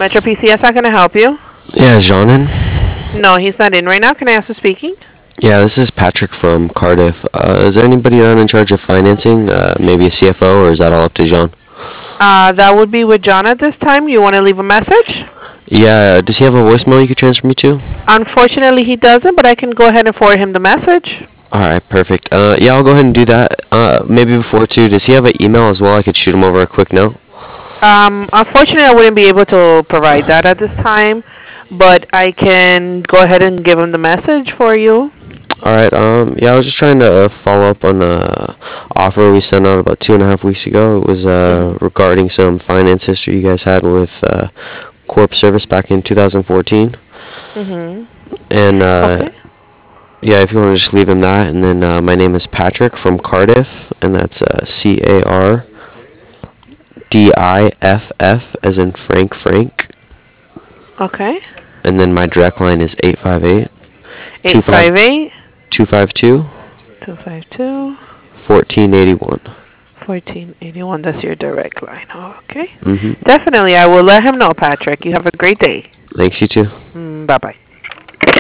Metro PCS, how can I help you? Yeah, is Jean in? No, he's not in right now. Can I ask who's speaking? Yeah, this is Patrick from Cardiff. Is there anybody on in charge of financing? Maybe a CFO, or is that all up to Jean? That would be with John at this time. You want to leave a message? Yeah, does he have a voicemail you could transfer me to? Unfortunately, he doesn't, but I can go ahead and forward him the message. Alright, perfect. Yeah, I'll go ahead and do that. Maybe before too, does he have an email as well? I could shoot him over a quick note. Unfortunately, I wouldn't be able to provide that at this time, but I can go ahead and give him the message for you. Alright, yeah, I was just trying to follow up on a offer we sent out about 2.5 weeks ago. It was Mhm. regarding some finance history you guys had with Corp Service back in 2014. Mhm. And Okay. yeah, if you want to just leave him that, and then my name is Patrick from Cardiff, and that's Cardiff, as in Frank, Okay. and then my direct line is 858 858 252 252 1481. 1481. That's your direct line. Okay. Mm-hmm. Definitely, I will let him know, Patrick. You have a great day. Thanks, you too. Bye bye.